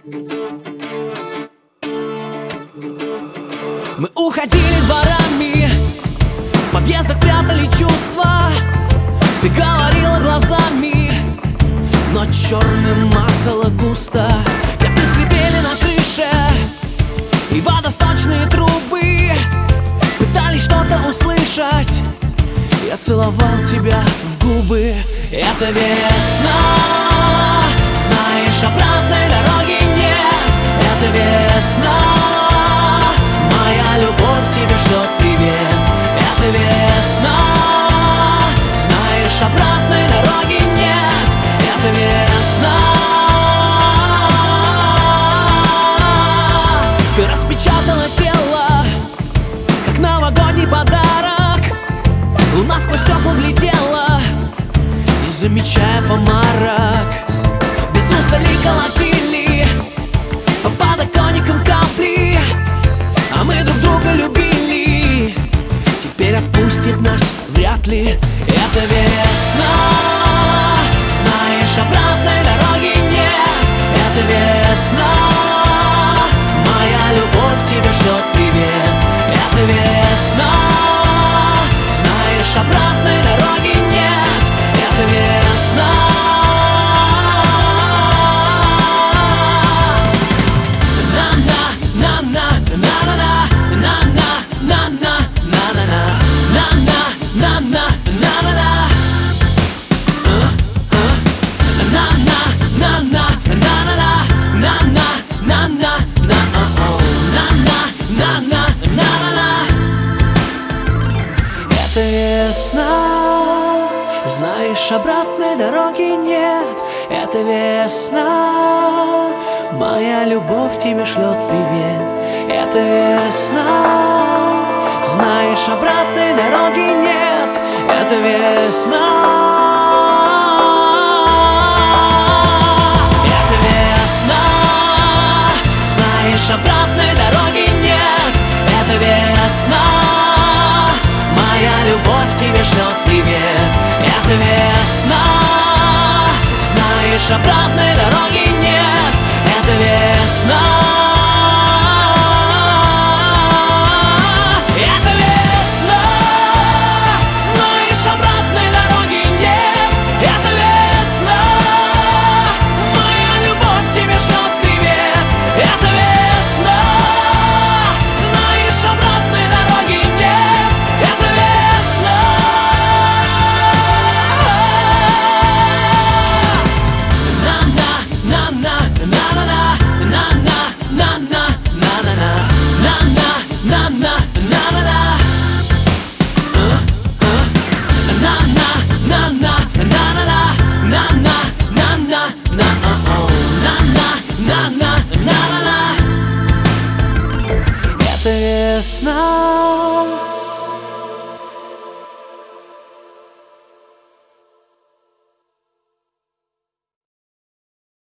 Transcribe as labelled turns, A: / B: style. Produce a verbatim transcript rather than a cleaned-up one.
A: Мы уходили дворами, в подъездах прятали чувства. Ты говорила глазами, но черным мазала густо. Коты скрипели на крыше, и водосточные трубы пытались что-то услышать. Я целовал тебя в губы. Это весна, знаешь, обратной дороги нет. Это весна, моя любовь тебе шлет привет. Это весна, знаешь, обратной дороги нет. Это весна. Ты распечатала тело, как новогодний подарок. Луна сквозь стекла глядела, не замечая помарок. Без устали колотили по подоконникам капли, а мы друг друга любили. Теперь отпустит нас вряд ли. Это весна, знаешь, обратной дороги нет. Это весна, моя любовь тебе шлет привет. Это весна, знаешь, обратной дороги нет. Это весна. Это весна, знаешь, обратной дороги нет. Это весна, моя любовь тебе шлет привет. Это весна, знаешь, обратной дороги нет. Это весна. Это весна, знаешь, обратной дороги нет. Это весна, моя любовь тебе шлет привет. Это весна, знаешь, обратной дороги нет. Это весна. Это весна, знаешь, обратной дороги нет. Это весна, моя любовь тебе шлет привет. Это весна, знаешь, обратной дороги нет. Это весна. Это весна.